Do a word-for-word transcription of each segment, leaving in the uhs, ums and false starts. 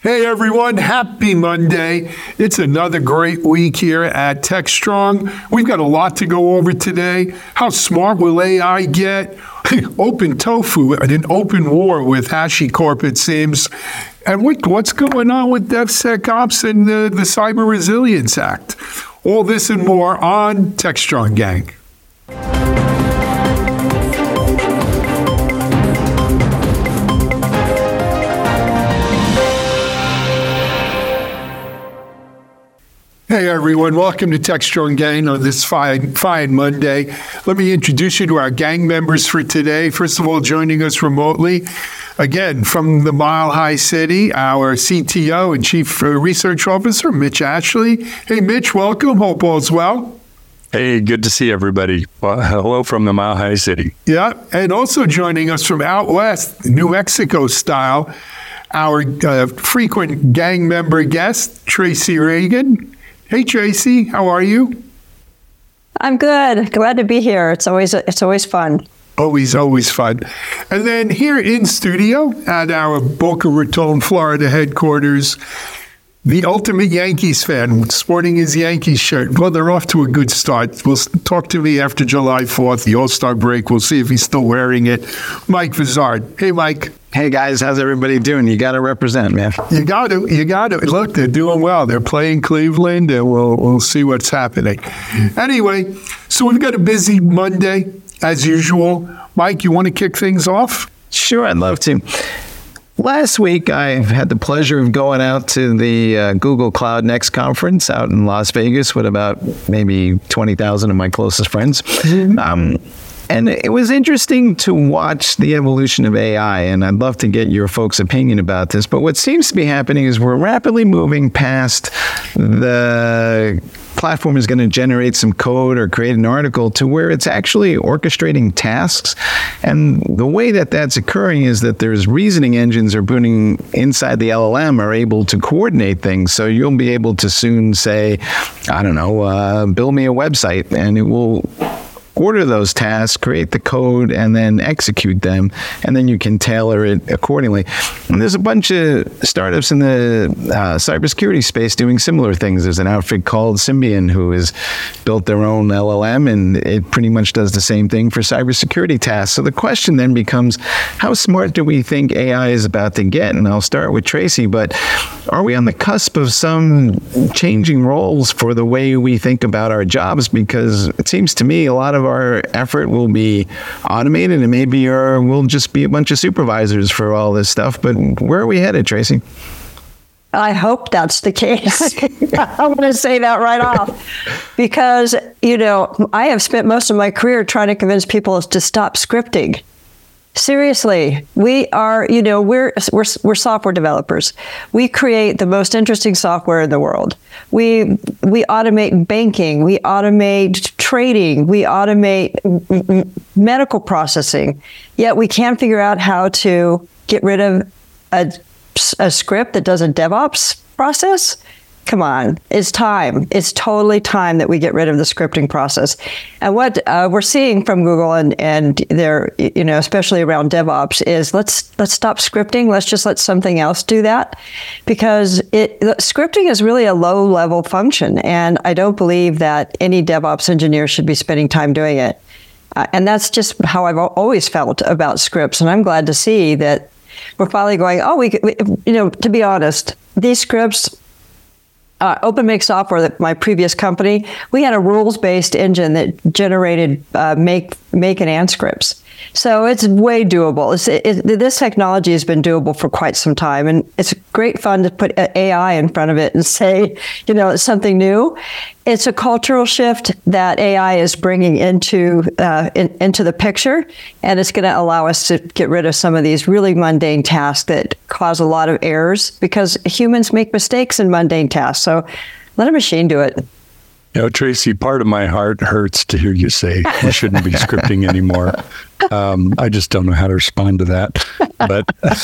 Hey everyone, happy Monday. It's another great week here at TechStrong. We've got a lot to go over today. How smart will A I get? Open tofu and an open war with HashiCorp, it seems. And what, what's going on with DevSecOps and the, the Cyber Resilience Act? All this and more on TechStrong, gang. Hey everyone, welcome to TechStrong Gang on this fine, fine Monday. Let me introduce you to our gang members for today. First of all, joining us remotely, again, from the Mile High City, our C T O and Chief Research Officer, Mitch Ashley. Hey Mitch, welcome, hope all's well. Hey, good to see everybody. Well, hello from the Mile High City. Yeah, and also joining us from out west, New Mexico style, our uh, frequent gang member guest, Tracy Reagan. Hey, Tracy, how are you? I'm good. Glad to be here. It's always it's always fun. Always, always fun. And then here in studio at our Boca Raton, Florida headquarters, the ultimate Yankees fan, sporting his Yankees shirt. Well, they're off to a good start. We'll talk to me after July fourth, the All-Star break. We'll see if he's still wearing it. Mike Vizard. Hey, Mike. Hey, guys. How's everybody doing? You got to represent, man. You got to. You got to. Look, they're doing well. They're playing Cleveland, and we'll, we'll see what's happening. Anyway, so we've got a busy Monday, as usual. Mike, you want to kick things off? Sure, I'd love to. Last week, I had the pleasure of going out to the uh, Google Cloud Next conference out in Las Vegas with about maybe twenty thousand of my closest friends. Mm-hmm. Um, and it was interesting to watch the evolution of A I, and I'd love to get your folks' opinion about this. But what seems to be happening is we're rapidly moving past the platform is going to generate some code or create an article to where it's actually orchestrating tasks. And the way that that's occurring is that there's reasoning engines are putting inside the L L M are able to coordinate things. So you'll be able to soon say, I don't know, uh, build me a website, and it will order those tasks, create the code, and then execute them, and then you can tailor it accordingly. And there's a bunch of startups in the uh, cybersecurity space doing similar things. There's an outfit called Symbian who has built their own L L M, and it pretty much does the same thing for cybersecurity tasks. So the question then becomes, how smart do we think A I is about to get? And I'll start with Tracy, but are we on the cusp of some changing roles for the way we think about our jobs? Because it seems to me a lot of our effort will be automated, and maybe our, we'll just be a bunch of supervisors for all this stuff. But where are we headed, Tracy? I hope that's the case. I'm going to say that right off. Because, you know, I have spent most of my career trying to convince people to stop scripting. Seriously, we are, you know, we're, we're we're software developers. We create the most interesting software in the world. We we automate banking, we automate trading, we automate m- medical processing. Yet we can't figure out how to get rid of a, a script that does a DevOps process. Come on, it's time. It's totally time that we get rid of the scripting process. And what uh, we're seeing from Google and and their, you know, especially around DevOps, is let's let's stop scripting. Let's just let something else do that, because it scripting is really a low-level function, and I don't believe that any DevOps engineer should be spending time doing it. Uh, and that's just how I've always felt about scripts. And I'm glad to see that we're finally going, oh, we, we you know, to be honest, these scripts. Uh, OpenMake Software, that my previous company, we had a rules-based engine that generated uh, make make and and scripts. So it's way doable. It's, it, this technology has been doable for quite some time, and it's great fun to put A I in front of it and say, you know, it's something new. It's a cultural shift that A I is bringing into uh, in, into the picture, and it's going to allow us to get rid of some of these really mundane tasks that cause a lot of errors, because humans make mistakes in mundane tasks. So let a machine do it. You know, Tracy, part of my heart hurts to hear you say we shouldn't be scripting anymore. Um, I just don't know how to respond to that. But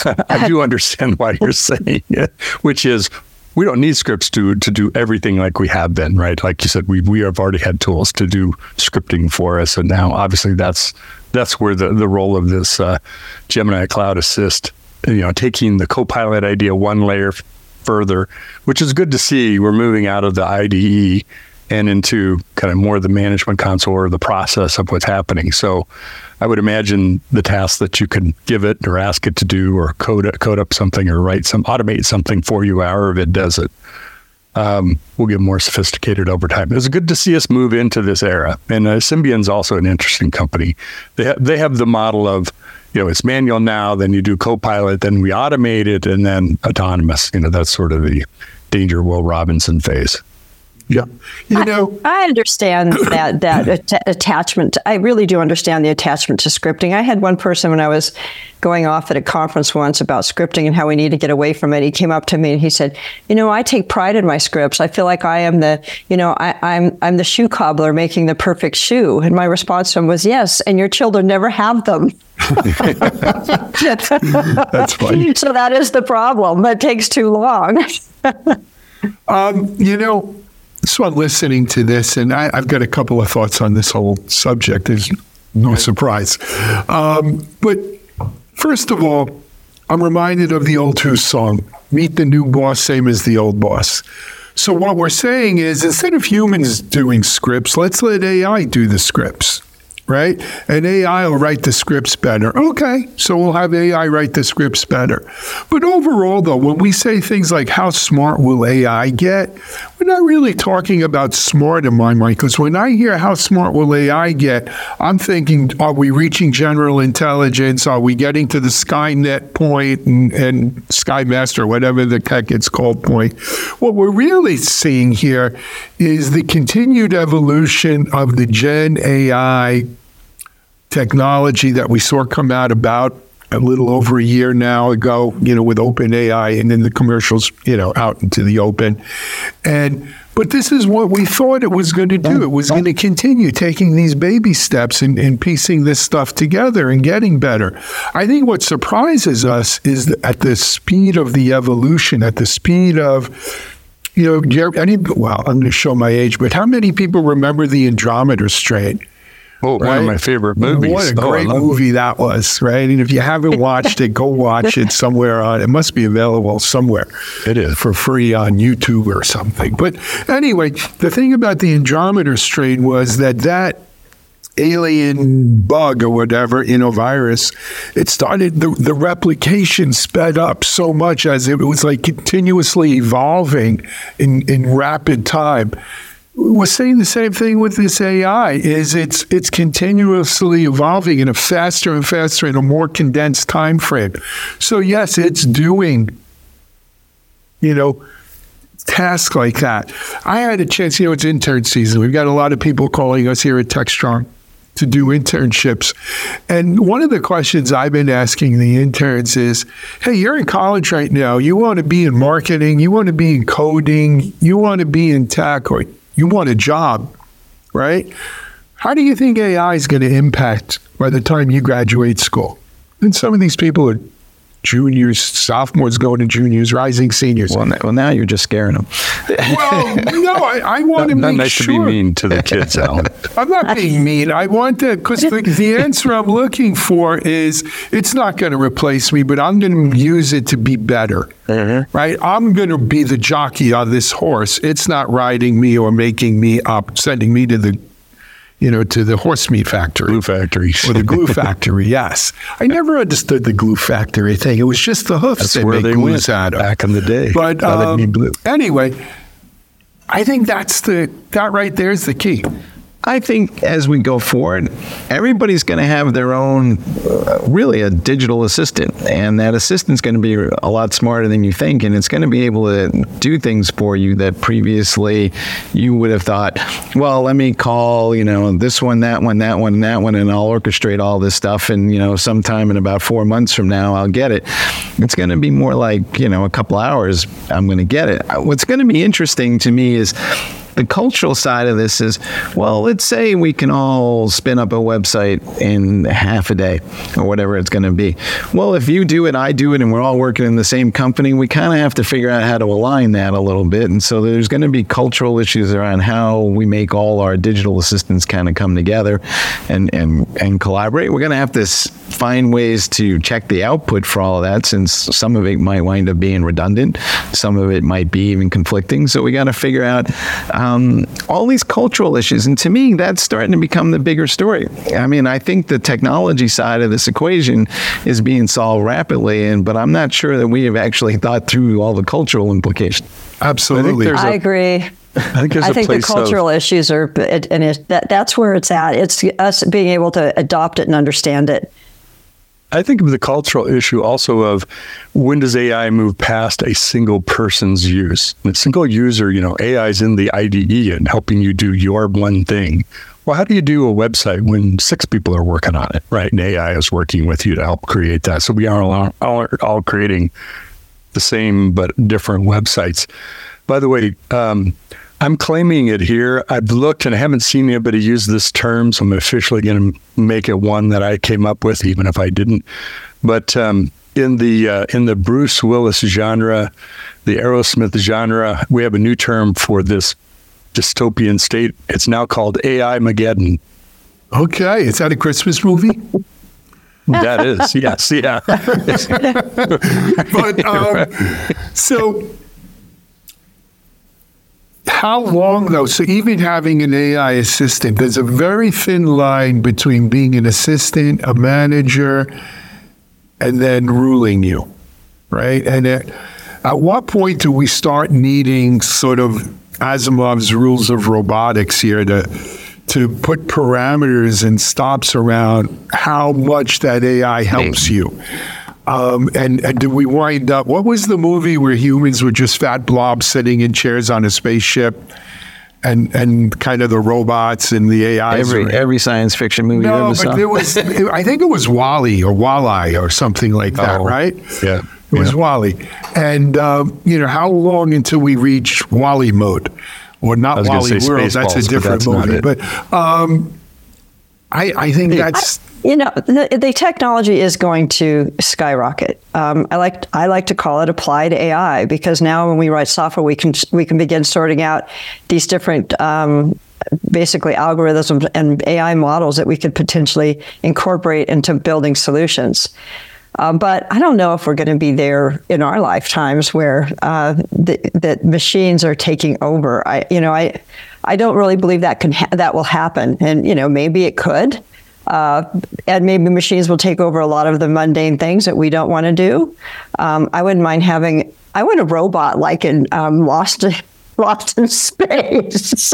I do understand why you're saying it, which is we don't need scripts to to do everything like we have been, right? Like you said, we we have already had tools to do scripting for us. And now, obviously, that's that's where the, the role of this uh, Gemini Cloud Assist, you know, taking the Copilot idea one layer further, which is good to see. We're moving out of the I D E and into kind of more the management console or the process of what's happening. So I would imagine the task that you can give it or ask it to do or code code up something or write some, automate something for you, however it does it, um, will get more sophisticated over time. It's good to see us move into this era. And uh, Symbion's also an interesting company. They, ha- they have the model of, you know, it's manual now, then you do Copilot, then we automate it, and then autonomous. You know, that's sort of the Danger Will Robinson phase. Yeah. You know, I, I understand that that att- attachment. I really do understand the attachment to scripting. I had one person when I was going off at a conference once about scripting and how we need to get away from it. He came up to me and he said, you know, I take pride in my scripts. I feel like I am the, you know, I, I'm I'm the shoe cobbler making the perfect shoe. And my response to him was, yes, and your children never have them. That's funny. So that is the problem. It takes too long. um, you know, so I'm listening to this, and I, I've got a couple of thoughts on this whole subject. There's no surprise. Um, but first of all, I'm reminded of the old Who song, "Meet the new boss, same as the old boss." So what we're saying is, instead of humans doing scripts, let's let A I do the scripts, right? And A I will write the scripts better. Okay, so we'll have A I write the scripts better. But overall, though, when we say things like, how smart will A I get? We're not really talking about smart in my mind, because when I hear how smart will A I get, I'm thinking, are we reaching general intelligence? Are we getting to the Skynet point and, and Skymaster, whatever the heck it's called, point? What we're really seeing here is the continued evolution of the Gen A I technology that we saw come out about a little over a year now ago, you know, with OpenAI and then the commercials, you know, out into the open. And, but this is what we thought it was going to do. It was going to continue taking these baby steps and, and piecing this stuff together and getting better. I think what surprises us is that at the speed of the evolution, at the speed of, you know, any, well, I'm going to show my age, but how many people remember the Andromeda Strain? Oh, right? One of my favorite movies. What a great oh, movie that was, right? And if you haven't watched it, go watch it somewhere on, it must be available somewhere. It is. For free on YouTube or something. But anyway, the thing about the Andromeda Strain was that that alien bug or whatever, virus, it started, the, the replication sped up so much as it was like continuously evolving in, in rapid time. We're saying the same thing with this A I, is it's it's continuously evolving in a faster and faster and a more condensed time frame. So yes, it's doing, you know, tasks like that. I had a chance, you know, it's intern season. We've got a lot of people calling us here at TechStrong to do internships. And one of the questions I've been asking the interns is, hey, you're in college right now. You want to be in marketing. You want to be in coding. You want to be in tech, or you want a job, right? How do you think A I is going to impact by the time you graduate school? And some of these people are juniors, sophomores going to juniors, rising seniors. Well, well now you're just scaring them. Well, no, I, I want to not make nice sure. to be mean to the kids, Alan. I'm not being mean. I want to, because the, the answer I'm looking for is, it's not going to replace me, but I'm going to use it to be better, mm-hmm. right? I'm going to be the jockey on this horse. It's not riding me or making me up, sending me to the you know, to the horse meat factory. Glue factory. Or the glue factory, yes. I never understood the glue factory thing. It was just the hoofs that's that where make they glues went out of. Back in the day. But um, anyway, I think that's the, that right there is the key. I think as we go forward, everybody's going to have their own, uh, really a digital assistant. And that assistant's going to be a lot smarter than you think. And it's going to be able to do things for you that previously you would have thought, well, let me call, you know, this one, that one, that one, and that one, and I'll orchestrate all this stuff. And, you know, sometime in about four months from now, I'll get it. It's going to be more like, you know, a couple hours, I'm going to get it. What's going to be interesting to me is, The cultural side of this is, well, let's say we can all spin up a website in half a day or whatever it's going to be. Well, if you do it, I do it, and we're all working in the same company, we kind of have to figure out how to align that a little bit. And so there's going to be cultural issues around how we make all our digital assistants kind of come together and, and, and collaborate. We're going to have to find ways to check the output for all of that, since some of it might wind up being redundant. Some of it might be even conflicting. So we got to figure out um, all these cultural issues. And to me, that's starting to become the bigger story. I mean, I think the technology side of this equation is being solved rapidly, and but I'm not sure that we have actually thought through all the cultural implications. Absolutely. I, I a, agree. I think, there's I a think the place cultural of, issues are, and it, that, that's where it's at. It's us being able to adopt it and understand it. I think of the cultural issue also of when does A I move past a single person's use? A single user, you know, A I is in the I D E and helping you do your one thing. Well, how do you do a website when six people are working on it, right? And A I is working with you to help create that. So we are all, all, all creating the same but different websites. By the way, um, I'm claiming it here. I've looked and I haven't seen anybody use this term, so I'm officially going to make it one that I came up with, even if I didn't. But um, in the uh, in the Bruce Willis genre, the Aerosmith genre, we have a new term for this dystopian state. It's now called A I-mageddon. Okay, is that a Christmas movie? That is, yes, yeah. But um, so. How long, though? So even having an A I assistant, there's a very thin line between being an assistant, a manager, and then ruling you, right? And at, at what point do we start needing sort of Asimov's rules of robotics here to to put parameters and stops around how much that A I helps you? Um, and, and did we wind up, what was the movie where humans were just fat blobs sitting in chairs on a spaceship and and kind of the robots and the A Is? Every, are, every science fiction movie no, you ever but saw? there was, I think it was WALL-E or Wall-E or something like that, Oh, right? yeah. It was Yeah. WALL-E. And, um, you know, how long until we reach WALL-E mode? Or I not was gonna WALL-E say World, that's a Spaceballs, but different that's not movie. it. But um, I, I think that's... You know, the, the technology is going to skyrocket. Um, I like I like to call it applied A I, because now when we write software, we can we can begin sorting out these different um, basically algorithms and A I models that we could potentially incorporate into building solutions. Uh, but I don't know if we're going to be there in our lifetimes where uh, the, that machines are taking over. I you know I I don't really believe that can ha- that will happen, and you know maybe it could. Uh, and maybe machines will take over a lot of the mundane things that we don't want to do. Um, I wouldn't mind having, I want a robot like in um, Lost, Lost in Space.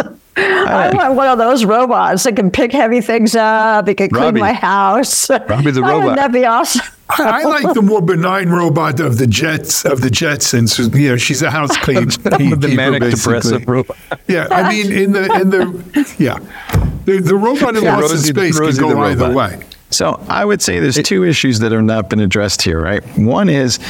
I want one of those robots that can pick heavy things up. It can clean Robbie. my house. Robbie the Wouldn't robot. that be awesome? I like the more benign robot of the Jets of the Jetsons. You know, she's a house clean keeper, The manic basically. depressive robot. Yeah, I mean, in the in the yeah, the, the robot in Yeah, Lost in Rosie- Space can Rosie go the either robot. way. So I would say there's two issues that have not been addressed here, right? One is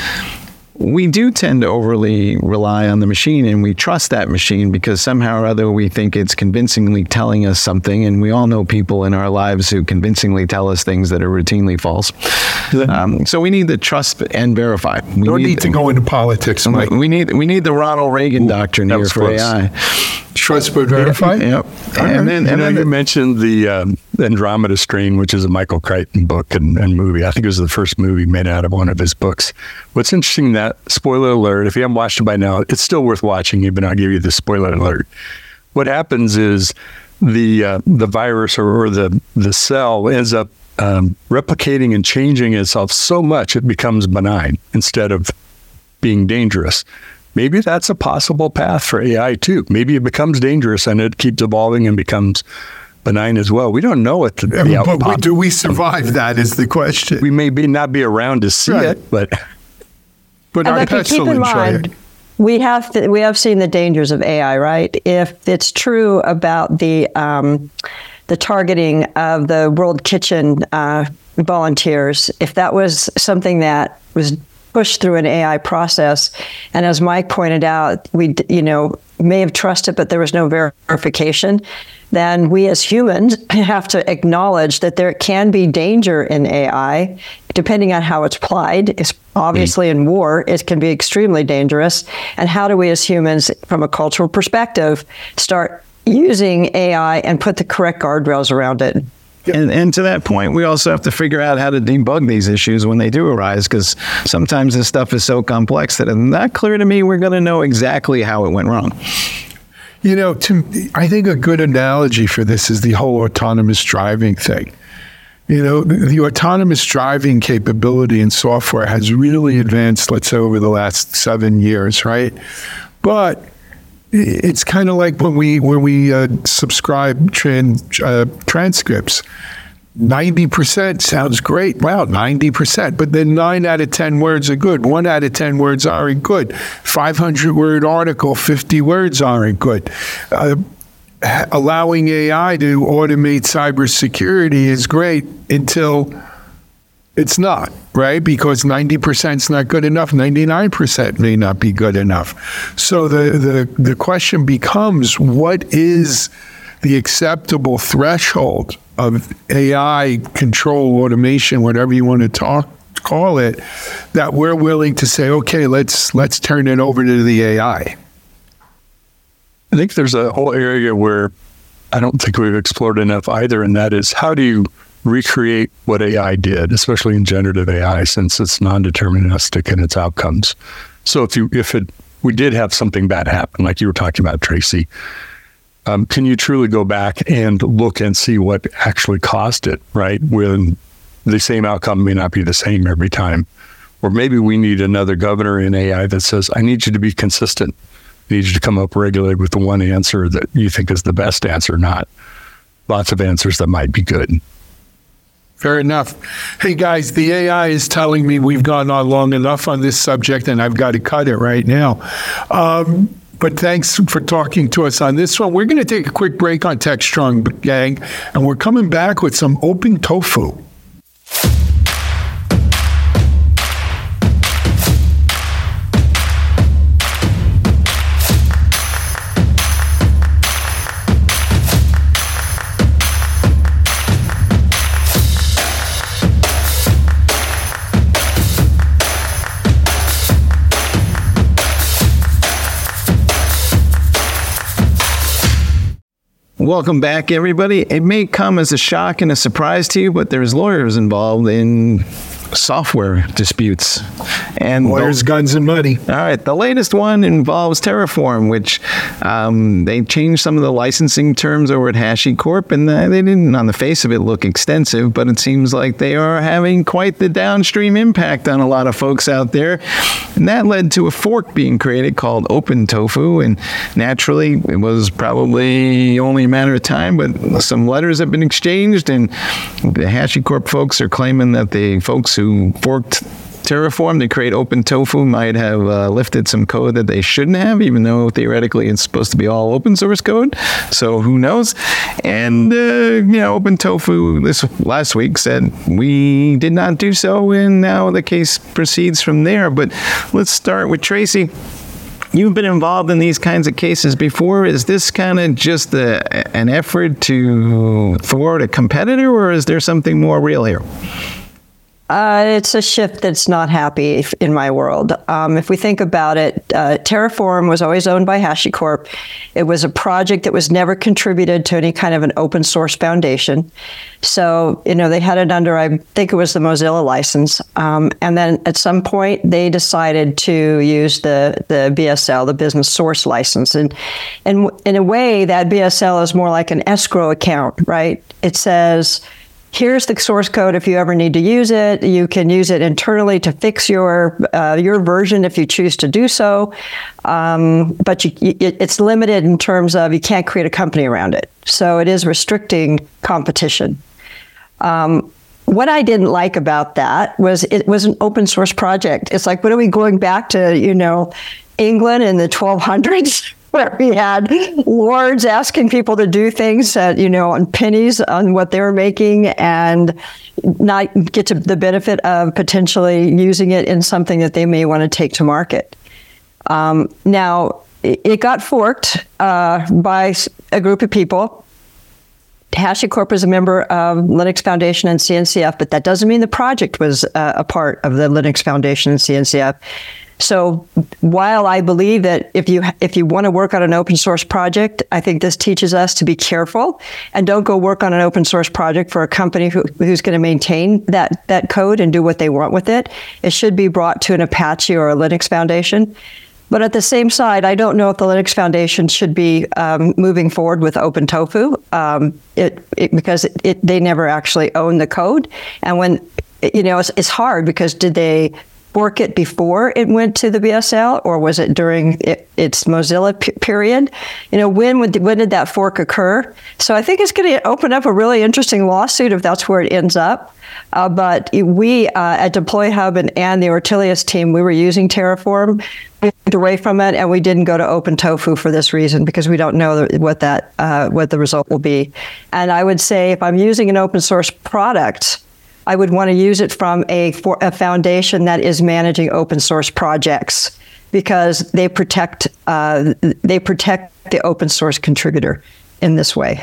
we do tend to overly rely on the machine, and we trust that machine because somehow or other we think it's convincingly telling us something, and we all know people in our lives who convincingly tell us things that are routinely false. Um, so we need to trust and verify. We No need to go into politics, Mike. We need we need the Ronald Reagan doctrine that here was for close. A I. Trust but verify. Yep. And then You and know, then you the- mentioned the um, Andromeda Strain, which is a Michael Crichton book and, and movie. I think it was the first movie made out of one of his books. What's interesting, that, spoiler alert, if you haven't watched it by now, it's still worth watching, even I'll give you the spoiler alert. What happens is the uh, the virus or, or the, the cell ends up um, replicating and changing itself so much it becomes benign instead of being dangerous. Maybe that's a possible path for A I too. Maybe it becomes dangerous and it keeps evolving and becomes benign as well. We don't know what the, the Yeah, but we, outcome. do we survive that is the question. We may be not be around to see Right. it, but But And our look, pets keep will in enjoy mind, it. we have th- we have seen the dangers of A I, right? If it's true about the um, the targeting of the World Kitchen uh, volunteers, if that was something that was pushed through an A I process. And as Mike pointed out, we, you know, may have trusted, but there was no verification. Then we as humans have to acknowledge that there can be danger in A I, depending on how it's applied. It's obviously in war, it can be extremely dangerous. And how do we as humans, from a cultural perspective, start using A I and put the correct guardrails around it? And, and to that point, we also have to figure out how to debug these issues when they do arise, because sometimes this stuff is so complex that it's not clear to me we're going to know exactly how it went wrong. You know, to, I think a good analogy for this is the whole autonomous driving thing. You know, the, the autonomous driving capability in software has really advanced, let's say, over the last seven years, right? But it's kind of like when we when we uh, subscribe tran, uh, transcripts. ninety percent sounds great. Wow, ninety percent. But then nine out of ten words are good. One out of ten words aren't good. five hundred word article, fifty words aren't good. Uh, allowing A I to automate cybersecurity is great until it's not, right? Because ninety percent is not good enough. ninety-nine percent may not be good enough. So the, the, the question becomes, what is the acceptable threshold of A I control, automation, whatever you want to talk, call it, that we're willing to say, okay, let's let's turn it over to the A I? I think there's a whole area where I don't think we've explored enough either, and that is, how do you recreate what A I did, especially in generative A I, since it's non-deterministic in its outcomes. So if you if it we did have something bad happen, like you were talking about, Tracy, um, can you truly go back and look and see what actually caused it, right? When the same outcome may not be the same every time. Or maybe we need another governor in A I that says, I need you to be consistent. I need you to come up regularly with the one answer that you think is the best answer, not lots of answers that might be good. Fair enough. Hey, guys, the A I is telling me we've gone on long enough on this subject, and I've got to cut it right now. Um, but thanks for talking to us on this one. We're going to take a quick break on TechStrong, gang, and we're coming back with some open tofu. Welcome back, everybody. It may come as a shock and a surprise to you, but there's lawyers involved in software disputes. And lawyers, guns, and money. All right. The latest one involves Terraform, which um, they changed some of the licensing terms over at HashiCorp, and they didn't, on the face of it, look extensive, but it seems like they are having quite the downstream impact on a lot of folks out there. And that led to a fork being created called Open Tofu, and naturally, it was probably only a matter of time, but some letters have been exchanged, and the HashiCorp folks are claiming that the folks who forked Terraform to create Open Tofu might have uh, lifted some code that they shouldn't have, even though theoretically it's supposed to be all open source code. So who knows? And, uh, you know, Open Tofu this last week said we did not do so, and now the case proceeds from there. But let's start with Tracy. You've been involved in these kinds of cases before. Is this kind of just a, an effort to thwart a competitor, or is there something more real here? Uh, it's a shift that's not happy in my world. Um, if we think about it, uh, Terraform was always owned by HashiCorp. It was a project that was never contributed to any kind of an open source foundation. So, you know, they had it under, I think it was the Mozilla license. Um, and then at some point, they decided to use the, the B S L, the business source license. And, and in a way, that B S L is more like an escrow account, right? It says, here's the source code. If you ever need to use it, you can use it internally to fix your uh, your version if you choose to do so. Um, but you, it, it's limited in terms of you can't create a company around it. So it is restricting competition. Um, what I didn't like about that was it was an open source project. It's like, what are we going back to, you know, England in the twelve hundreds? where we had lords asking people to do things at, you know, on pennies on what they were making and not get to the benefit of potentially using it in something that they may want to take to market. Um, now, it, it got forked uh, by a group of people. HashiCorp is a member of Linux Foundation and C N C F, but that doesn't mean the project was uh, a part of the Linux Foundation and C N C F. So while I believe that if you if you want to work on an open source project, I think this teaches us to be careful and don't go work on an open source project for a company who, who's going to maintain that, that code and do what they want with it. It should be brought to an Apache or a Linux Foundation. But at the same side, I don't know if the Linux Foundation should be um, moving forward with OpenTofu um, it, it, because it, it, they never actually own the code. And when, you know, it's, it's hard because did they fork it before it went to the B S L or was it during it, its Mozilla p- period? You know, when would, when did that fork occur? So I think it's going to open up a really interesting lawsuit if that's where it ends up. Uh, but we uh, at Deploy Hub and, and the Ortelius team, we were using Terraform. We moved away from it, and we didn't go to OpenTofu for this reason because we don't know what that uh, what the result will be. And I would say if I'm using an open source product, I would want to use it from a, for a foundation that is managing open source projects because they protect uh, they protect the open source contributor in this way.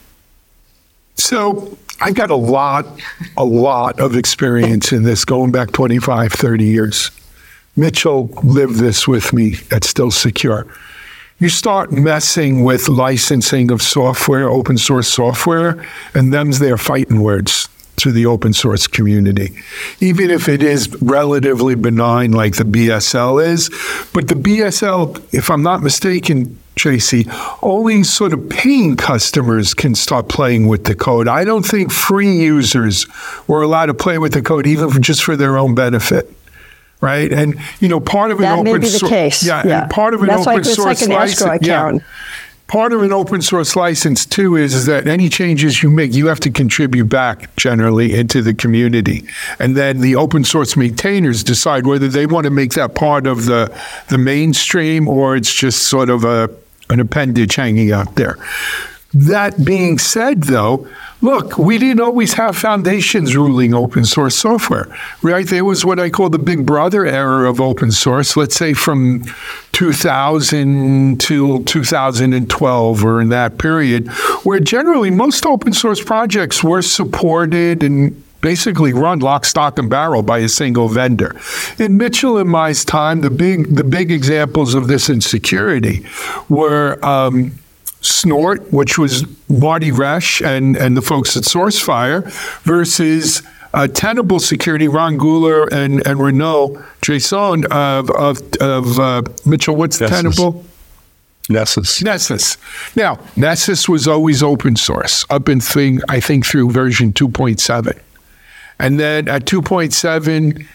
So I've got a lot, a lot of experience in this going back twenty-five, thirty years. Mitchell lived this with me at Still Secure. You start messing with licensing of software, open source software, and them's their fighting words to the open source community, even if it is relatively benign like the B S L is. But the B S L, if I'm not mistaken, Tracy, only sort of paying customers can start playing with the code. I don't think free users were allowed to play with the code, even for, just for their own benefit. Right, and you know, part of an that open may be the source, case. yeah, yeah, and part of an That's open like, source it's like an license, escrow account. Yeah, part of an open source license too is, is that any changes you make, you have to contribute back generally into the community, and then the open source maintainers decide whether they want to make that part of the the mainstream or it's just sort of a an appendage hanging out there. That being said, though, look, we didn't always have foundations ruling open source software, right? There was what I call the big brother era of open source, let's say from two thousand to two thousand twelve or in that period, where generally most open source projects were supported and basically run lock, stock, and barrel by a single vendor. In Mitchell and Mai's time, the big the big examples of this in security were um, Snort, which was Marty Resch and, and the folks at SourceFire, versus uh, Tenable Security, Ron Guler and, and Renaud Jason of, of, of uh, Mitchell. What's Nessus. Tenable? Nessus. Nessus. Now, Nessus was always open source up in thing, I think through version two point seven. And then at two point seven,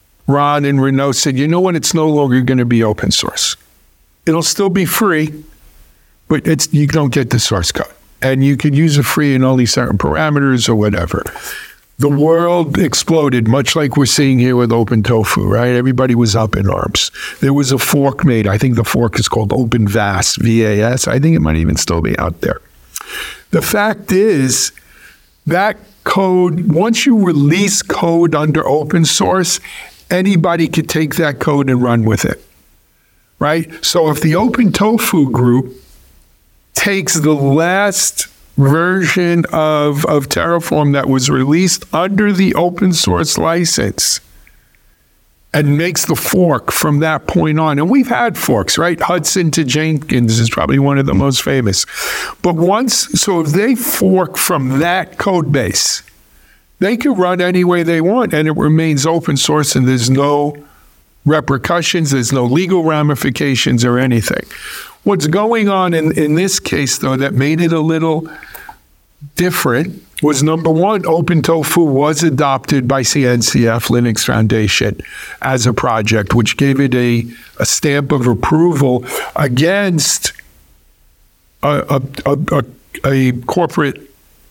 Ron and Renaud said, you know what, it's no longer going to be open source. It'll still be free, but it's you don't get the source code. And you can use it free in only certain parameters or whatever. The world exploded, much like we're seeing here with OpenTofu, right? Everybody was up in arms. There was a fork made. I think the fork is called OpenVAS, V A S. I think it might even still be out there. The fact is that code, once you release code under open source, anybody could take that code and run with it, right? So if the OpenTofu group takes the last version of, of Terraform that was released under the open source license and makes the fork from that point on. And we've had forks, right? Hudson to Jenkins is probably one of the most famous. But once, so if they fork from that code base, they can run any way they want and it remains open source and there's no repercussions, there's no legal ramifications or anything. What's going on in, in this case, though, that made it a little different was, number one, OpenTofu was adopted by C N C F Linux Foundation as a project, which gave it a, a stamp of approval against a, a, a, a corporate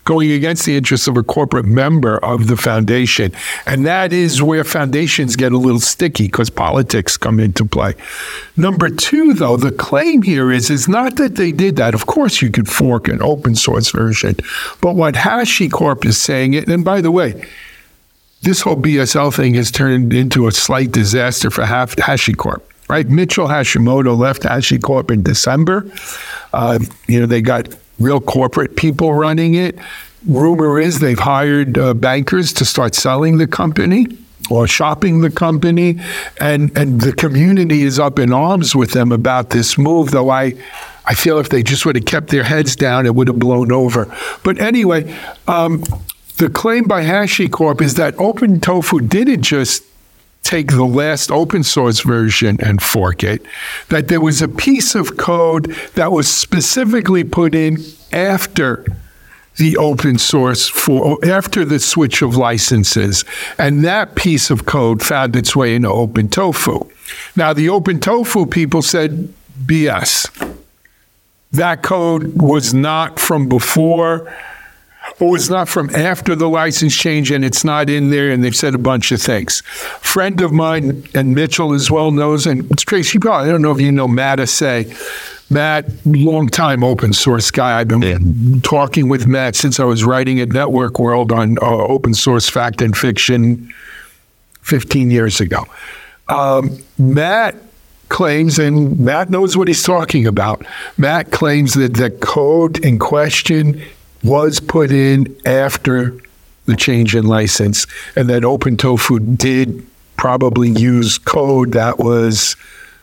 going against the interests of a corporate member of the foundation. And that is where foundations get a little sticky because politics come into play. Number two, though, the claim here is, is not that they did that. Of course, you could fork an open source version. But what HashiCorp is saying, it, and by the way, this whole B S L thing has turned into a slight disaster for HashiCorp. Right, Mitchell Hashimoto left HashiCorp in December. Uh, you know, they got real corporate people running it. Rumor is they've hired uh, bankers to start selling the company or shopping the company, and and the community is up in arms with them about this move. Though I, I feel if they just would have kept their heads down, it would have blown over. But anyway, um, the claim by HashiCorp is that OpenTofu didn't just take the last open source version and fork it, that there was a piece of code that was specifically put in after the open source, for after the switch of licenses. And that piece of code found its way into OpenTofu. Now, the OpenTofu people said, B S. That code was not from before, or it's not from after the license change, and it's not in there, and they've said a bunch of things. Friend of mine, and Mitchell as well knows, and it's Tracy, probably, I don't know if you know Matt Assay. Matt, long-time open source guy. I've been yeah. talking with Matt since I was writing at Network World on uh, open source fact and fiction fifteen years ago. Um, Matt claims, and Matt knows what he's talking about, Matt claims that the code in question was put in after the change in license, and that OpenTofu did probably use code that was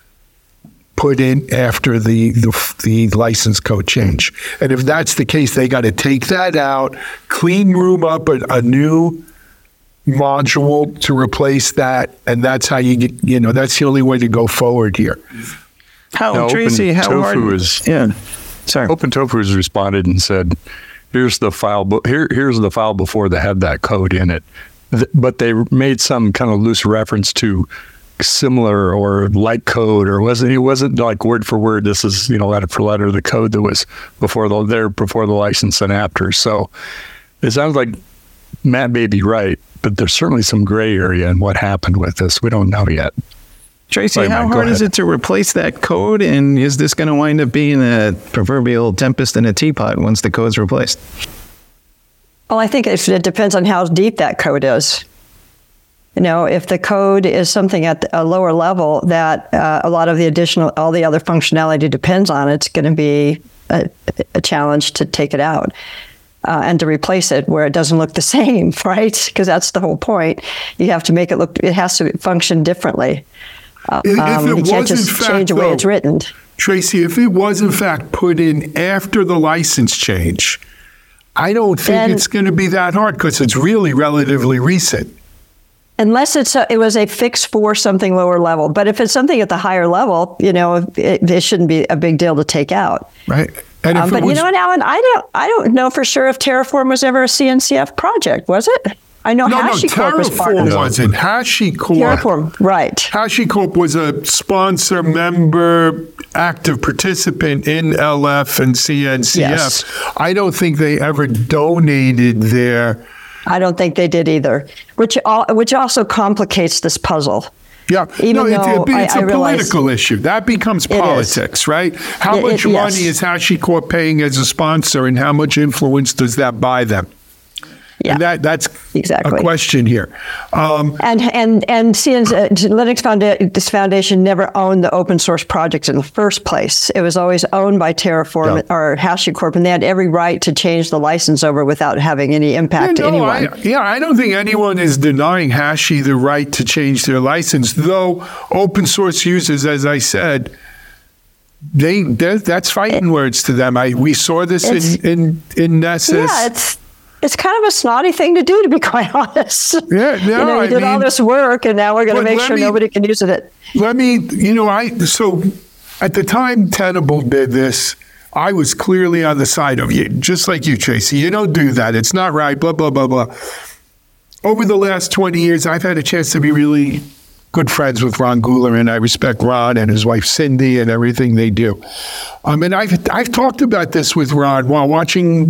put in after the, the, the license code change. And if that's the case, they got to take that out, clean room up a, a new module to replace that, and that's how you get, you know, that's the only way to go forward here. How, now, Tracy, how Tofu hard? Is, yeah, sorry. OpenTofu has responded and said, here's the file, here, here's the file before they had that code in it. But they made some kind of loose reference to similar or like code, or wasn't it wasn't like word for word. This is, you know, letter for letter the code that was before the there before the license and after. So it sounds like Matt may be right, but there's certainly some gray area in what happened with this. We don't know yet. Tracy, Sorry, how Matt, hard is it to replace that code? And is this going to wind up being a proverbial tempest in a teapot once the code's replaced? Well, I think it, it depends on how deep that code is. You know, if the code is something at a lower level that uh, a lot of the additional, all the other functionality depends on, it's going to be a, a challenge to take it out uh, and to replace it where it doesn't look the same, right? Because that's the whole point. You have to make it look, it has to function differently. Uh, if um, it you can't was just in fact, change the way though, it's written. Tracy, if it was in fact put in after the license change, I don't think then, it's going to be that hard because it's really relatively recent. Unless it's a, it was a fix for something lower level. But if it's something at the higher level, you know, it, it shouldn't be a big deal to take out. Right. And if um, it but was, you know what, Alan, I don't, I don't know for sure if Terraform was ever a C N C F project, was it? I know no, HashiCorp no, was part of Terraform it. wasn't. HashiCorp. Terraform, right. HashiCorp was a sponsor, member, active participant in L F and C N C F. Yes. I don't think they ever donated their... I don't think they did either, which all, which also complicates this puzzle. Yeah, Even no, though it, it's I, a I realize political issue. That becomes politics, right? How It- much it- money yes. is HashiCorp paying as a sponsor, and how much influence does that buy them? Yeah, And that that's exactly. a question here. Um, And and and C N C, uh, Linux Founda- this Foundation never owned the open source projects in the first place. It was always owned by Terraform Yeah. or HashiCorp, and they had every right to change the license over without having any impact yeah, to no, anyone. I, yeah, I don't think anyone is denying Hashi the right to change their license, though open source users, as I said, they that's fighting words to them. I we saw this It's- in in in Nessus. Yeah, it's it's kind of a snotty thing to do, to be quite honest. Yeah, you no, know, you I did all mean- this work, and now we're going to But make let sure me- nobody can use it. Let me, you know, I so at the time Tenable did this, I was clearly on the side of you, just like you, Tracy. You don't do that. It's not right. Blah blah blah blah. Over the last twenty years, I've had a chance to be really good friends with Ron Guler, and I respect Ron and his wife Cindy and everything they do. Um, and I've I've talked about this with Ron while watching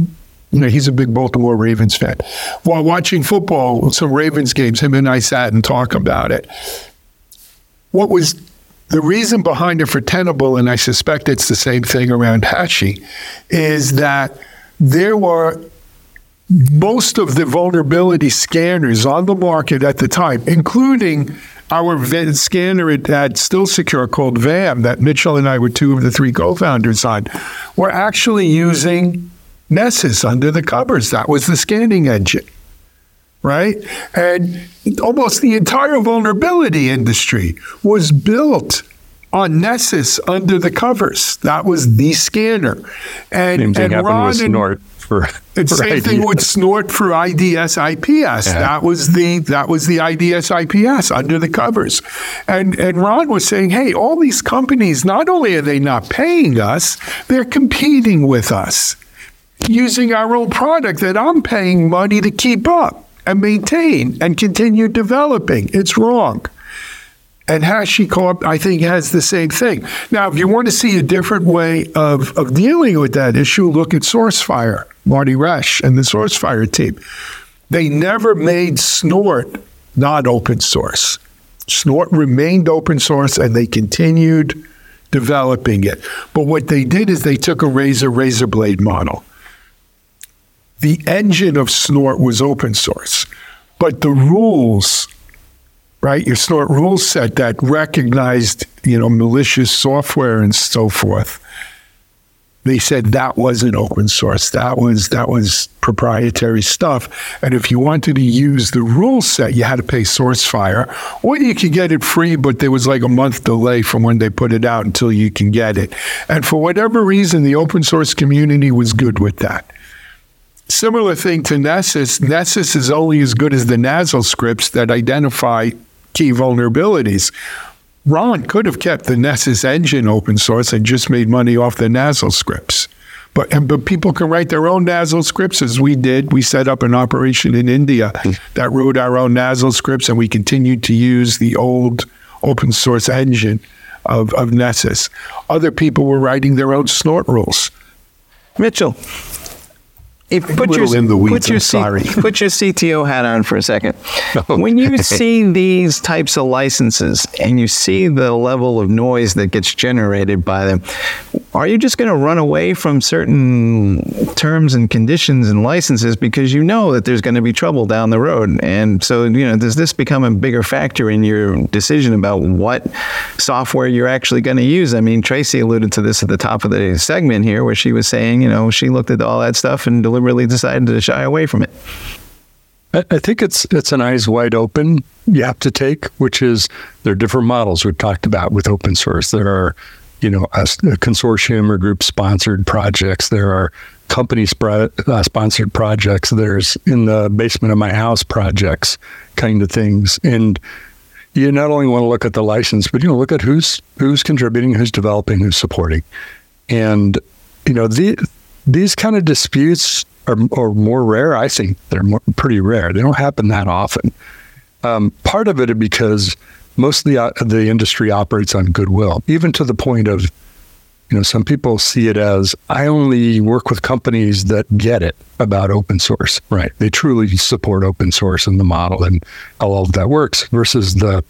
You know, he's a big Baltimore Ravens fan. While watching football, some Ravens games, him and I sat and talked about it. What was the reason behind it for Tenable, and I suspect it's the same thing around Hashi, is that there were most of the vulnerability scanners on the market at the time, including our v- scanner at, at Still Secure called V A M, that Mitchell and I were two of the three co-founders on, were actually using Nessus under the covers. That was the scanning engine, right? And almost the entire vulnerability industry was built on Nessus under the covers. That was the scanner. And, Same thing and happened Ron with Snort. For, It's for same I D S. thing with Snort for I D S I P S. Yeah. That was the that was the I D S I P S under the covers. And and Ron was saying, hey, all these companies, not only are they not paying us, they're competing with us, using our own product that I'm paying money to keep up and maintain and continue developing. It's wrong. And HashiCorp, I think, has the same thing. Now, if you want to see a different way of, of dealing with that issue, look at SourceFire, Marty Resch and the SourceFire team. They never made Snort not open source. Snort remained open source, and they continued developing it. But what they did is they took a razor, razor blade model. The engine of Snort was open source, but the rules, right? Your Snort rule set that recognized, you know, malicious software and so forth. They said that wasn't open source. That was that was proprietary stuff. And if you wanted to use the rule set, you had to pay SourceFire, or you could get it free, but there was like a month delay from when they put it out until you can get it. And for whatever reason, the open source community was good with that. Similar thing to Nessus. Nessus is only as good as the Nasal scripts that identify key vulnerabilities. Ron could have kept the Nessus engine open source and just made money off the Nasal scripts. But and, but people can write their own Nasal scripts, as we did. We set up an operation in India that wrote our own Nasal scripts, and we continued to use the old open source engine of, of Nessus. Other people were writing their own Snort rules. Mitchell, if put little your, in the weeds, put your I'm C- sorry. put your C T O hat on for a second. When you see these types of licenses and you see the level of noise that gets generated by them, are you just going to run away from certain terms and conditions and licenses because you know that there's going to be trouble down the road? And so, you know, does this become a bigger factor in your decision about what software you're actually going to use? I mean, Tracy alluded to this at the top of the segment here, where she was saying, you know, she looked at all that stuff and deliberately decided to shy away from it. I, I think it's it's an eyes wide open you have to take, which is there are different models we talked about with open source. There are, you know, a, a consortium or group sponsored projects. There are company sp- uh, sponsored projects. There's in the basement of my house projects kind of things. And you not only want to look at the license, but you know, look at who's who's contributing, who's developing, who's supporting. And you know, the these kind of disputes are, are more rare. I think they're more, pretty rare. They don't happen that often. Um, part of it is because most of the uh, the industry operates on goodwill, even to the point of, you know, some people see it as, I only work with companies that get it about open source, right? They truly support open source and the model and how all of that works, versus the,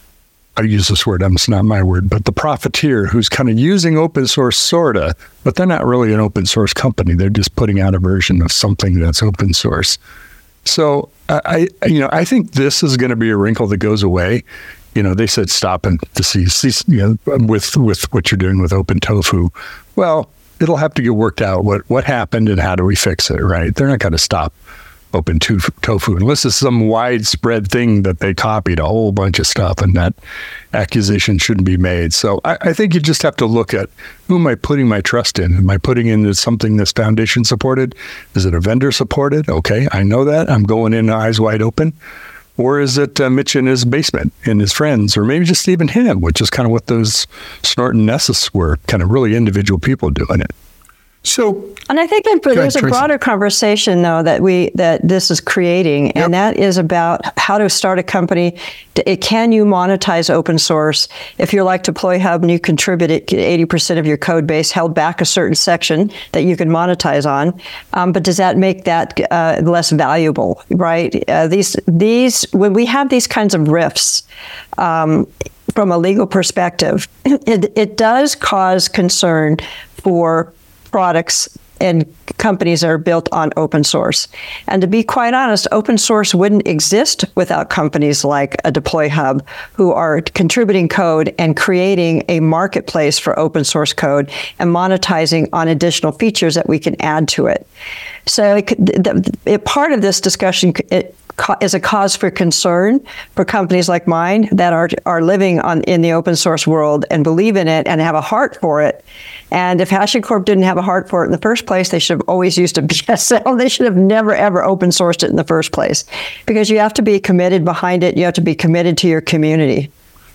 I use this word, it's not my word, but the profiteer who's kind of using open source sorta, but they're not really an open source company. They're just putting out a version of something that's open source. So I, I you know, I think this is going to be a wrinkle that goes away. You know, they said stop and to see, see you know, with with what you're doing with OpenTofu. Well, it'll have to get worked out. What what happened and how do we fix it? Right? They're not going to stop OpenTofu unless it's some widespread thing that they copied a whole bunch of stuff, and that accusation shouldn't be made. So I, I think you just have to look at, who am I putting my trust in? Am I putting in something that's foundation supported? Is it a vendor supported? Okay, I know that. I'm going in eyes wide open. Or is it uh, Mitch in his basement and his friends, or maybe just even him, which is kind of what those Snort and Nessus were, kind of really individual people doing it. So, and I think that ahead, there's a Tracy. broader conversation, though, that we that this is creating, Yep. and that is about how to start a company. It, can you monetize open source? If you're like Deploy Hub and you contribute it, eighty percent of your code base held back a certain section that you can monetize on, um, but does that make that uh, less valuable? Right? Uh, these these when we have these kinds of rifts. Um, From a legal perspective, it, it does cause concern for products and companies that are built on open source. And to be quite honest, open source wouldn't exist without companies like a Deploy Hub, who are contributing code and creating a marketplace for open source code and monetizing on additional features that we can add to it. So it, the, it, part of this discussion it, is a cause for concern for companies like mine that are are living on in the open source world and believe in it and have a heart for it. And if HashiCorp didn't have a heart for it in the first place, they should have always used a B S L. They should have never, ever open sourced it in the first place, because you have to be committed behind it. You have to be committed to your community.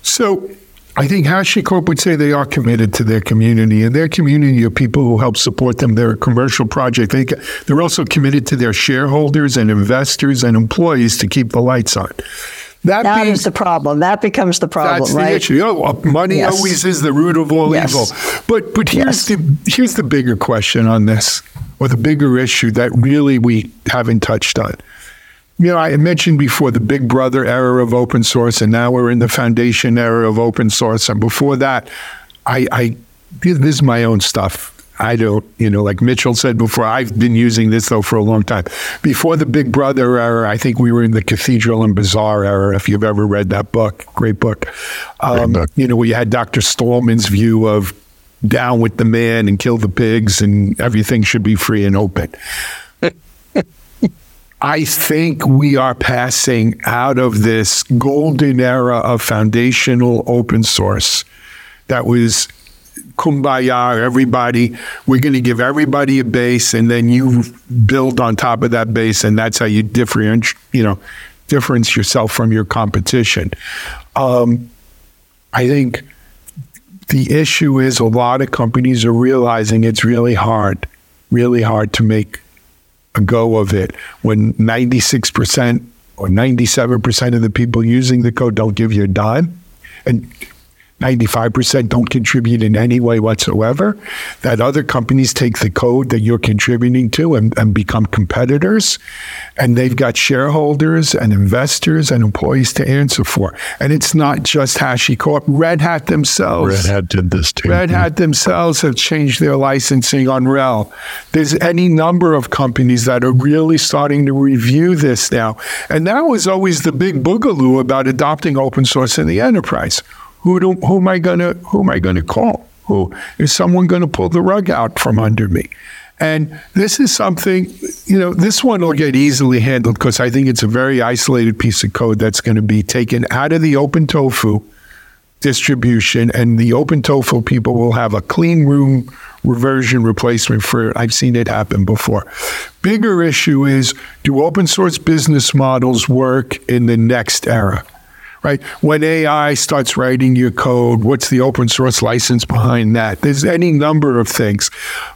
So I think HashiCorp would say they are committed to their community, and their community are people who help support them. They're a commercial project. They, they're also committed to their shareholders and investors and employees to keep the lights on. That, that being, is the problem. That becomes the problem, that's right? the issue. Oh, money Yes. always is the root of all Yes. evil. But but here's Yes. the here's the bigger question on this, or the bigger issue that really we haven't touched on. You know, I mentioned before the big brother era of open source, and now we're in the foundation era of open source. And before that, I, I this is my own stuff. I don't, you know, like Mitchell said before, I've been using this, though, for a long time. Before the Big Brother era, I think we were in the Cathedral and Bazaar era, if you've ever read that book. Great book. Um, book. You know, we had Doctor Stallman's view of down with the man and kill the pigs and everything should be free and open. I think we are passing out of this golden era of foundational open source that was kumbaya, everybody, we're going to give everybody a base, and then you build on top of that base, and that's how you differentiate, you know, difference yourself from your competition. Um, I think the issue is a lot of companies are realizing it's really hard, really hard to make a go of it when ninety-six percent or ninety-seven percent of the people using the code don't give you a dime, and ninety-five percent don't contribute in any way whatsoever, that other companies take the code that you're contributing to and, and become competitors, and they've got shareholders and investors and employees to answer for. And it's not just HashiCorp. Red Hat themselves. Red Hat did this too. Red Hat themselves have changed their licensing on RHEL. There's any number of companies that are really starting to review this now. And that was always the big boogaloo about adopting open source in the enterprise. Who do, who am I gonna who am I gonna call? Who is someone gonna pull the rug out from under me? And this is something, you know, this one will get easily handled because I think it's a very isolated piece of code that's going to be taken out of the OpenTofu distribution, and the OpenTofu people will have a clean room reversion replacement for it. I've seen it happen before. Bigger issue is, do open source business models work in the next era? Right? When A I starts writing your code, what's the open source license behind that? There's any number of things.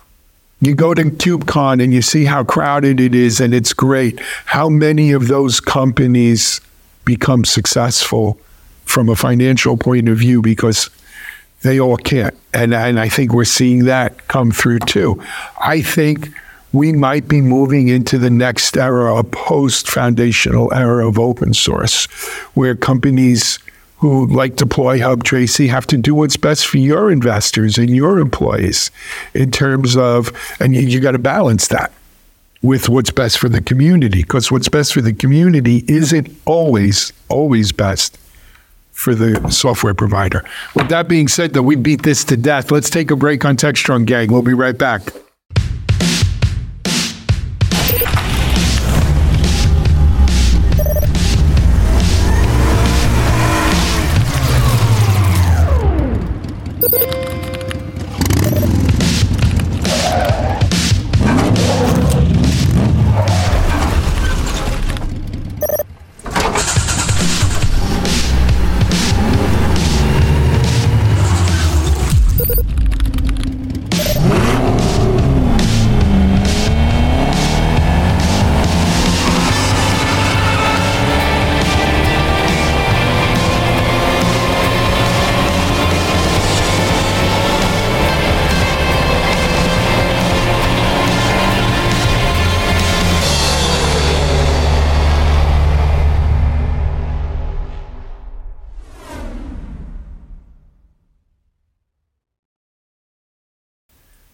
You go to KubeCon and you see how crowded it is, and it's great. How many of those companies become successful from a financial point of view because they all can't? And, and I think we're seeing that come through too. I think we might be moving into the next era, a post-foundational era of open source, where companies who, like Deploy Hub, Tracy, have to do what's best for your investors and your employees in terms of, and you, you got to balance that with what's best for the community, because what's best for the community isn't always, always best for the software provider. With that being said, though, we beat this to death. Let's take a break on TechStrong, gang. We'll be right back.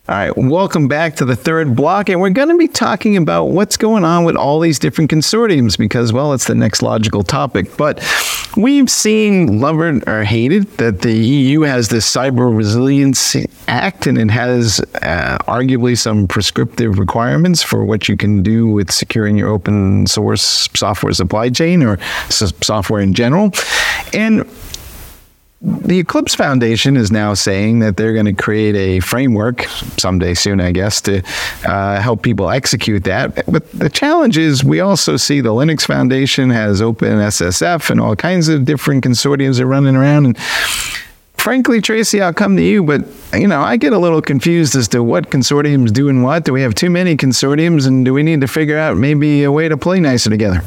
All right, welcome back to the third block, and we're going to be talking about what's going on with all these different consortiums because, well, it's the next logical topic. But we've seen, love it or hate it, that the E U has this Cyber Resilience Act, and it has uh, arguably some prescriptive requirements for what you can do with securing your open source software supply chain or s- software in general. And the Eclipse Foundation is now saying that they're going to create a framework someday soon, I guess, to uh, help people execute that. But the challenge is we also see the Linux Foundation has OpenSSF and all kinds of different consortiums that are running around. And frankly, Tracy, I'll come to you, but you know, I get a little confused as to what consortiums do and what. Do we have too many consortiums, and do we need to figure out maybe a way to play nicer together?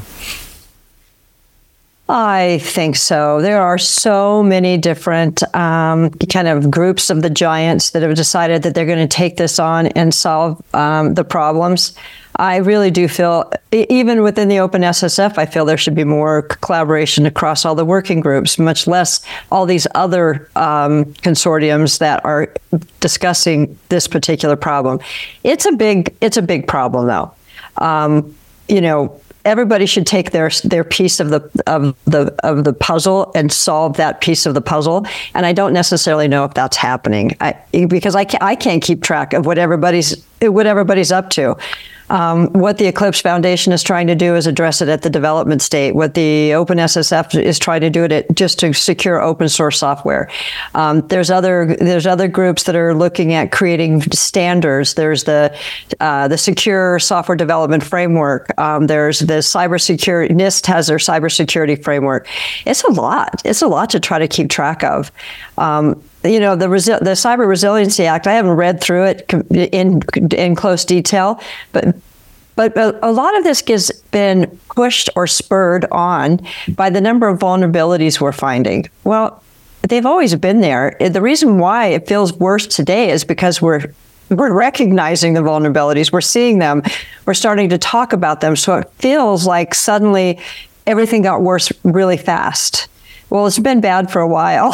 I think so. There are so many different um, kind of groups of the giants that have decided that they're going to take this on and solve um, the problems. I really do feel, even within the OpenSSF, I feel there should be more collaboration across all the working groups, much less all these other um, consortiums that are discussing this particular problem. It's a big, it's a big problem, though. Um, you know. Everybody should take their their piece of the of the of the puzzle and solve that piece of the puzzle. And I don't necessarily know if that's happening I, because I can't, I can't keep track of what everybody's what everybody's up to. Um, what the Eclipse Foundation is trying to do is address it at the development state. What the OpenSSF is trying to do it at just to secure open source software. Um, there's other there's other groups that are looking at creating standards. There's the uh, the Secure Software Development Framework. Um, there's the cybersecurity. NIST has their cybersecurity framework. It's a lot. It's a lot to try to keep track of. Um, You know, the resi- the Cyber Resiliency Act, I haven't read through it in in close detail, but but a lot of this has been pushed or spurred on by the number of vulnerabilities we're finding. Well, they've always been there. The reason why it feels worse today is because we're we're recognizing the vulnerabilities. We're seeing them. We're starting to talk about them. So it feels like suddenly everything got worse really fast. Well, it's been bad for a while,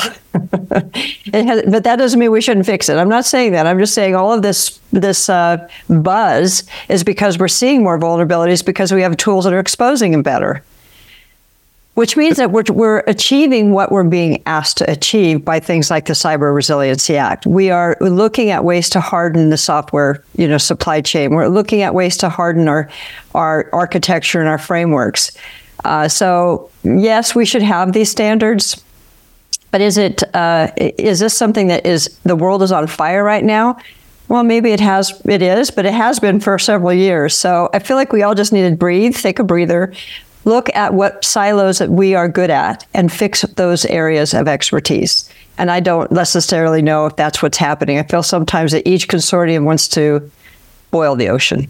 it has, but that doesn't mean we shouldn't fix it. I'm not saying that. I'm just saying all of this this uh, buzz is because we're seeing more vulnerabilities because we have tools that are exposing them better, which means that we're, we're achieving what we're being asked to achieve by things like the Cyber Resiliency Act. We are looking at ways to harden the software, you know, supply chain. We're looking at ways to harden our our architecture and our frameworks. Uh, so yes, we should have these standards, but is it uh, is this something that is the world is on fire right now? Well, maybe it has. It is, but it has been for several years. So I feel like we all just need to breathe, take a breather, look at what silos that we are good at, and fix those areas of expertise. And I don't necessarily know if that's what's happening. I feel sometimes that each consortium wants to boil the ocean.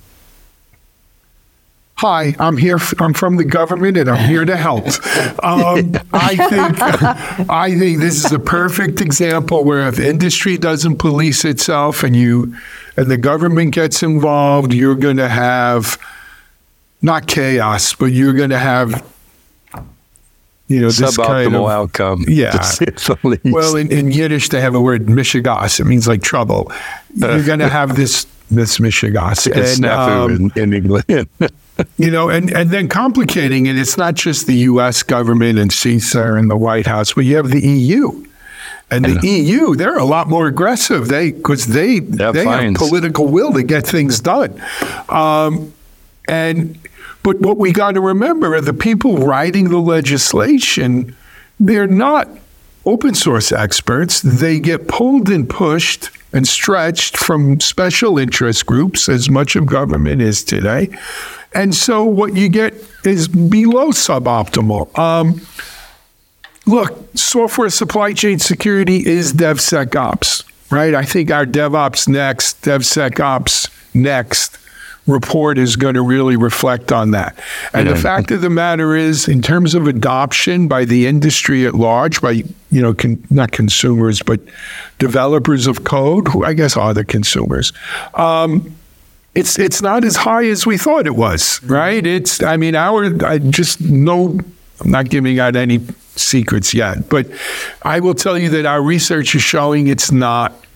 Hi, I'm here. I'm from the government, and I'm here to help. Um, I think I think this is a perfect example where if industry doesn't police itself, and you and the government gets involved, you're going to have not chaos, but you're going to have you know this suboptimal kind of outcome. Yeah. To say the least. Well, in, in Yiddish, they have a word mishigas. It means like trouble. You're going to have this this mishigas. It's snafu um, in, in England. You know, and, and then complicating it, it's not just the U S government and CISA and the White House, but you have the E U. And the E U, they're a lot more aggressive. They because they that they fines. have political will to get things done. Um, and but what we got to remember are the people writing the legislation, they're not open source experts. They get pulled and pushed and stretched from special interest groups, as much of government is today. And so what you get is below suboptimal. Um, look, software supply chain security is DevSecOps, right? I think our DevOps Next, DevSecOps Next report is going to really reflect on that. And the fact of the matter is, in terms of adoption by the industry at large, by, you know, con- not consumers, but developers of code, who I guess are the consumers, um, It's it's not as high as we thought it was, right? It's, I mean, our, I just know, I'm not giving out any secrets yet, but I will tell you that our research is showing it's not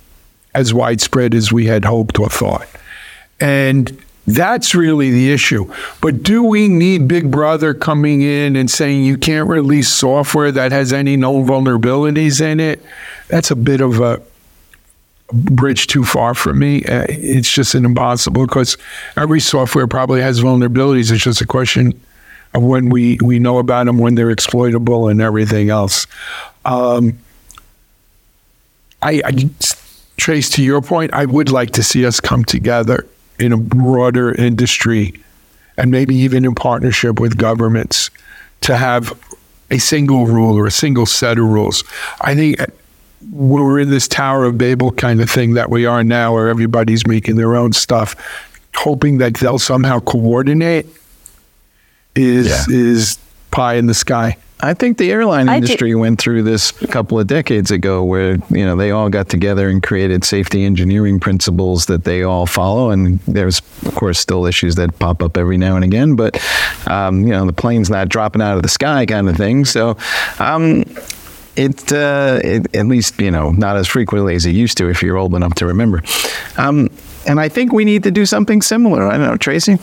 as widespread as we had hoped or thought. And that's really the issue. But do we need Big Brother coming in and saying you can't release software that has any known vulnerabilities in it? That's a bit of a bridge too far for me. Uh, it's just an impossible, because every software probably has vulnerabilities. It's just a question of when we, we know about them, when they're exploitable and everything else. Um, I, I, Trace, to your point, I would like to see us come together in a broader industry, and maybe even in partnership with governments, to have a single rule or a single set of rules. I think when we're in this Tower of Babel kind of thing that we are now, where everybody's making their own stuff, hoping that they'll somehow coordinate is yeah. is pie in the sky. I think the airline industry went through this a couple of decades ago, where, you know, they all got together and created safety engineering principles that they all follow. And there's, of course, still issues that pop up every now and again, but, um, you know, the plane's not dropping out of the sky kind of thing. So, um, it, uh, it, at least, you know, not as frequently as it used to, if you're old enough to remember. Um, and I think we need to do something similar. I don't know, Tracy?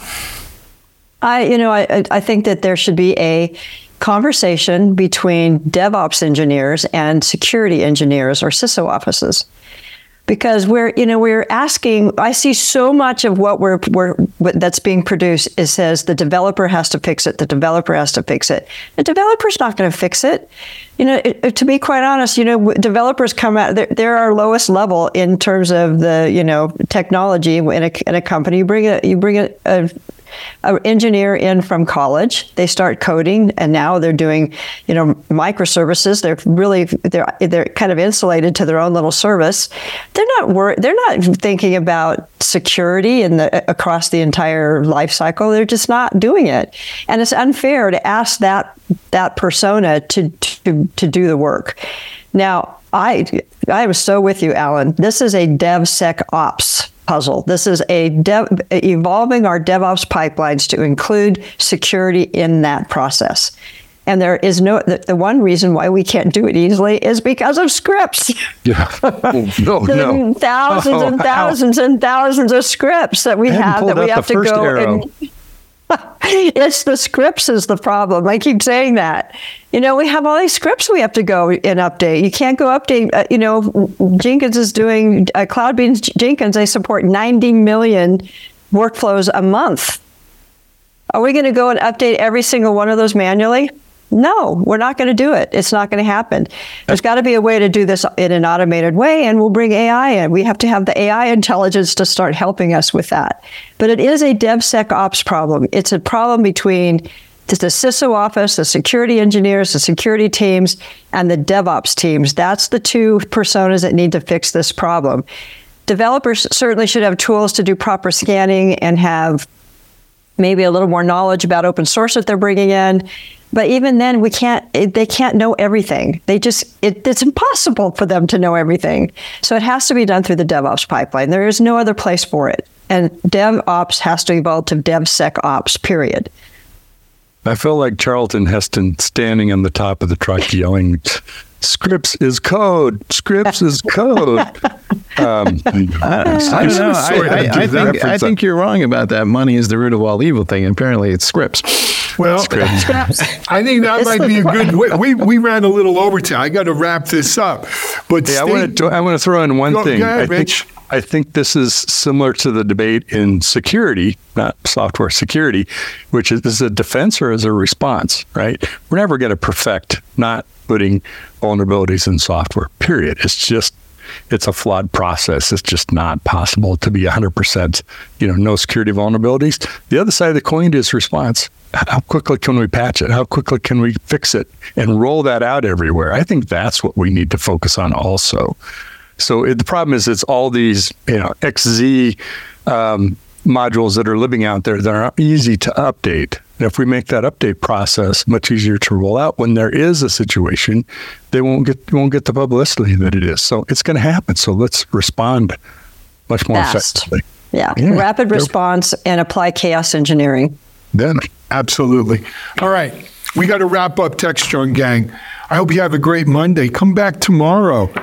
I, you know, I, I think that there should be a conversation between DevOps engineers and security engineers, or C I S O offices, because we're, you know, we're asking. I see so much of what we're, we're what that's being produced. It says the developer has to fix it. The developer has to fix it. The developer's not going to fix it. You know, it, to be quite honest, you know, developers come out. They're, they're our lowest level in terms of the, you know, technology in a in a company. You bring a you bring a, a an engineer in from college, they start coding, and now they're doing, you know, microservices. They're really, they're they're kind of insulated to their own little service. They're not worried. They're not thinking about security in the across the entire life cycle. They're just not doing it, and it's unfair to ask that that persona to to to do the work. Now, I I was so with you, Alan. This is a DevSecOps puzzle. This is a dev, evolving our DevOps pipelines to include security in that process. And there is no, the, the one reason why we can't do it easily is because of scripts. Yeah. Oh, no, no. Thousands and thousands and thousands of scripts that we have that we have to go arrow. and it's the scripts is the problem. I keep saying that. You know, we have all these scripts we have to go and update. You can't go update. Uh, you know, Jenkins is doing, uh, CloudBeans Jenkins, they support ninety million workflows a month. Are we going to go and update every single one of those manually? No, we're not going to do it. It's not going to happen. There's got to be a way to do this in an automated way, and we'll bring A I in. We have to have the A I intelligence to start helping us with that. But it is a DevSecOps problem. It's a problem between the C I S O office, the security engineers, the security teams, and the DevOps teams. That's the two personas that need to fix this problem. Developers certainly should have tools to do proper scanning and have maybe a little more knowledge about open source that they're bringing in. But even then, we can't. They can't know everything. They just. It, it's impossible for them to know everything. So it has to be done through the DevOps pipeline. There is no other place for it. And DevOps has to evolve to DevSecOps. Period. I feel like Charlton Heston standing on the top of the truck yelling, "Scripts is code. Scripts is code." Um, I, I don't know. I, I, I, think, I think you're wrong about that. Money is the root of all evil thing. Apparently, it's scripts. Well, Scripts. I think that might be a good. We we ran a little overtime. I got to wrap this up. But hey, stay, I want to I want to throw in one go, thing. Go ahead, I think Rich. I think this is similar to the debate in security, not software security, which is, is a defense or is a response, right? We're never going to perfect not putting vulnerabilities in software, period. It's just, it's a flawed process. It's just not possible to be one hundred percent, you know, no security vulnerabilities. The other side of the coin is response. How quickly can we patch it? How quickly can we fix it and roll that out everywhere? I think that's what we need to focus on also. So it, the problem is it's all these, you know, X Z um, modules that are living out there that are easy to update. And if we make that update process much easier to roll out, when there is a situation, they won't get won't get the publicity that it is. So it's going to happen. So let's respond much more Fast. effectively. Yeah. Yeah. Rapid response and apply chaos engineering. Then. Absolutely. All right. We got to wrap up TechStrong, gang. I hope you have a great Monday. Come back tomorrow.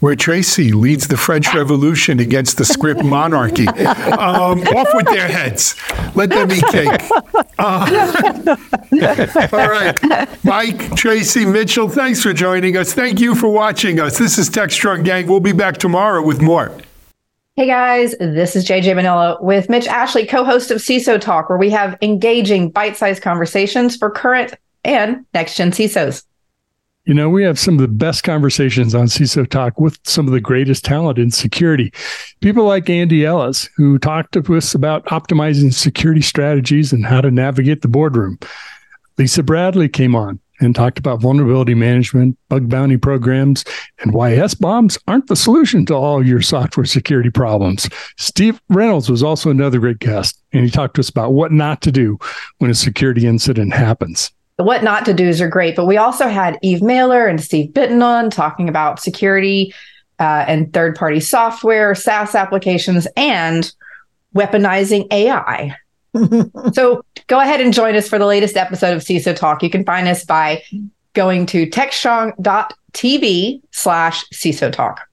where Tracy leads the French Revolution against the script monarchy. Um, off with their heads. Let them eat cake. Uh, all right. Mike, Tracy, Mitchell, thanks for joining us. Thank you for watching us. This is TechStrong Gang. We'll be back tomorrow with more. Hey guys, this is J J Manila with Mitch Ashley, co-host of C I S O Talk, where we have engaging, bite-sized conversations for current and next-gen C I S Os. You know, we have some of the best conversations on C I S O Talk with some of the greatest talent in security. People like Andy Ellis, who talked to us about optimizing security strategies and how to navigate the boardroom. Lisa Bradley came on and talked about vulnerability management, bug bounty programs, and why S bombs aren't the solution to all your software security problems. Steve Reynolds was also another great guest, and he talked to us about what not to do when a security incident happens. The what not to do's are great, but we also had Eve Mailer and Steve Bitten on talking about security uh, and third-party software, SaaS applications, and weaponizing A I. So go ahead and join us for the latest episode of C I S O Talk. You can find us by going to techstrong dot t v slash C I S O Talk.